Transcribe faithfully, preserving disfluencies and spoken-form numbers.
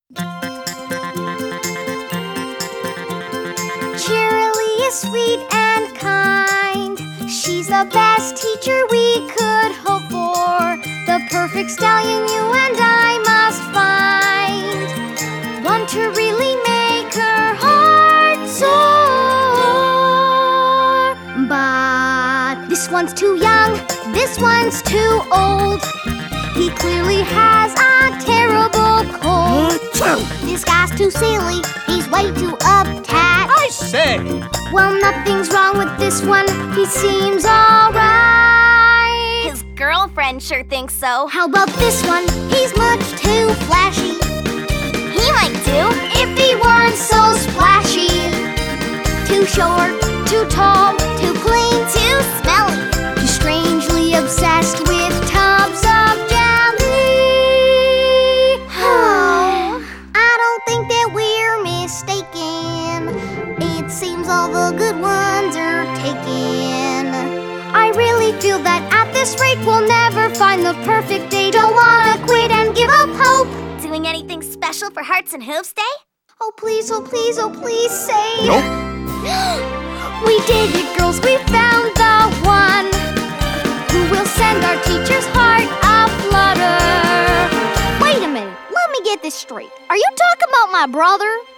Cheerilee is sweet and kind. She's the best teacher we could hope for. The perfect stallion you and I must find. One to really make her heart soar. But this one's too young, this one's too old. He clearly has a terrible cold. This guy's too silly, he's way too uptight. I say! Well, nothing's wrong with this one, he seems alright. His girlfriend sure thinks so. How about this one? He's much too flashy. He might do. If he weren't so splashy. Too short, too tall, Too clean, too smelly. too strangely obsessed with tubs of jelly. Oh. I don't think that we're mistaken. It seems all the good ones are taken. I really feel that at this rate we'll never find the perfect date. Don't wanna quit and give up hope. Doing anything special for Hearts and Hooves Day? Oh please, oh please, oh please say. Nope. We did it, girls, we found the one who will send our teacher's heart aflutter. Wait a minute, let me get this straight. Are you talking about my brother?